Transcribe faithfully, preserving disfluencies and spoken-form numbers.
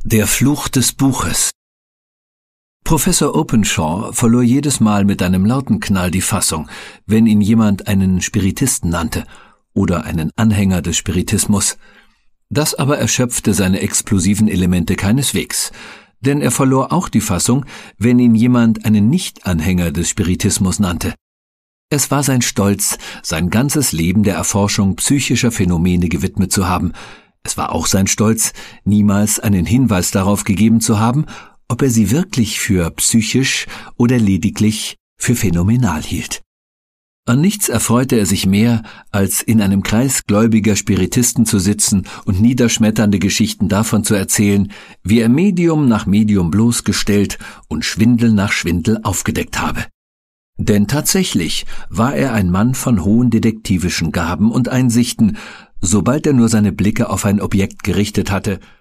Der Fluch des Buches. Professor Openshaw verlor jedes Mal mit einem lauten Knall die Fassung, wenn ihn jemand einen Spiritisten nannte oder einen Anhänger des Spiritismus. Das aber erschöpfte seine explosiven Elemente keineswegs, denn er verlor auch die Fassung, wenn ihn jemand einen Nicht-Anhänger des Spiritismus nannte. Es war sein Stolz, sein ganzes Leben der Erforschung psychischer Phänomene gewidmet zu haben. Es war auch sein Stolz, niemals einen Hinweis darauf gegeben zu haben, ob er sie wirklich für psychisch oder lediglich für phänomenal hielt. An nichts erfreute er sich mehr, als in einem Kreis gläubiger Spiritisten zu sitzen und niederschmetternde Geschichten davon zu erzählen, wie er Medium nach Medium bloßgestellt und Schwindel nach Schwindel aufgedeckt habe. Denn tatsächlich war er ein Mann von hohen detektivischen Gaben und Einsichten. Sobald er nur seine Blicke auf ein Objekt gerichtet hatte,